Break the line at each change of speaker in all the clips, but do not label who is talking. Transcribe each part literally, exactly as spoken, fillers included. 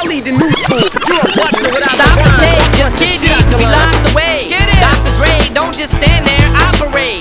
I lead the new school. You're a butler without
Stop
a
the
gun.
tape, this kid needs to be locked away.
Get it.
Doctor Dre, don't just stand there, operate.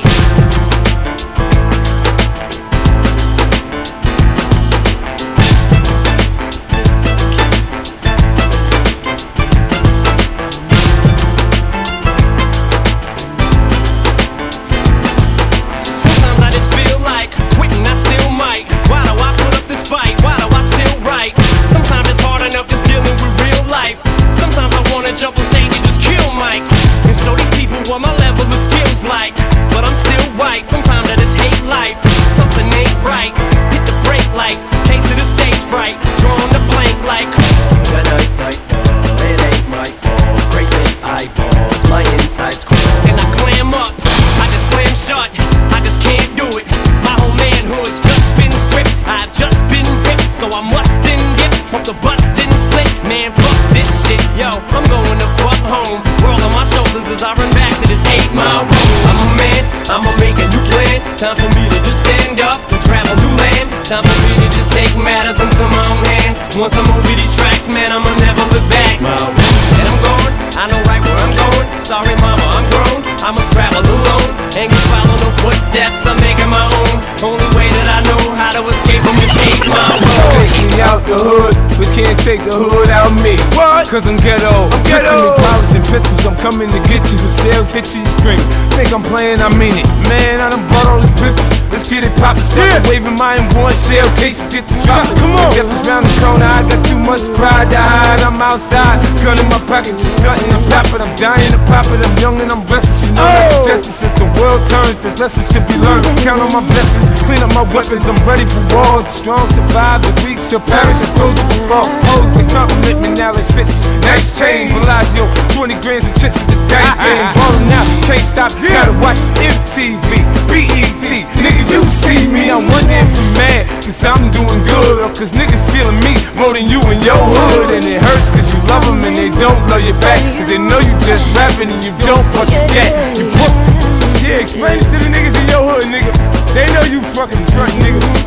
Sometimes I just feel like quitting, I still might. Why do I put up this fight? Why do I still write? Sometimes it's hard enough just dealing with real life. Sometimes I wanna jump on stage and just kill mics and show these people what my level of skills like. But I'm still white, sometimes I just hate life. Something ain't right, hit the brake lights. Case of the stage fright, drawing the blank like
Good night, night, no, it ain't my fault. Great big eyeballs, my insides crawl.
and I clam up, I just slam shut, I just can't do it. My whole manhood's just been stripped, I've just been ripped, so I must then get. Hope the bus didn't split, man, fuck this shit. Yo, I'm going to fuck home. World on my shoulders as I run back to this eight mile road. I'm a man, I'ma make a new plan. Time for me to just stand up and travel new land. Time for me to just take matters into my own hands. Once I'm over these tracks, man, I'ma never look back. And I'm going, I know right where I'm going. Sorry mama, I'm grown, I must travel alone. Ain't gonna follow no footsteps, I'm making my own. Only way that I know how to escape from this eight mile road.
Take me out the hood, but can't take the hood out of me. What? Cause I'm ghetto. I'm ghetto. Picture me polishing pistols, I'm coming to get you. The shells hit you, you scream. Think I'm playing, I mean it. Man, I done bought all these pistols. Let's get it poppin'. Stop yeah. waving my M one shell cases, get the droppin'. Come on. If it's round the corner, I got too much pride to hide. I'm outside, gun in my pocket, just stuntin'. I'm stoppin', I'm dying to pop it. I'm young and I'm restless, you know that. Oh. Tested since the world turns, there's lessons to be learned. Count on my blessings, clean up my weapons. I'm ready for war. The strong survive, the weak shall perish. I told you before. Hoes can compliment me now like fifty. Nice chain, Bellagio, twenty grams of chips at the dice game. Ballin' out, can't stop, you gotta watch M T V, B E T. Nigga, you see me, I'm one day from mad, cause I'm doing good. Or cause niggas feeling me more than you in your hood. And it hurts cause you love them and they don't love you back. Cause they know you just rapping and you don't bust your gat. You pussy. Yeah, explain it to the niggas in your hood, nigga. They know you fucking front, nigga.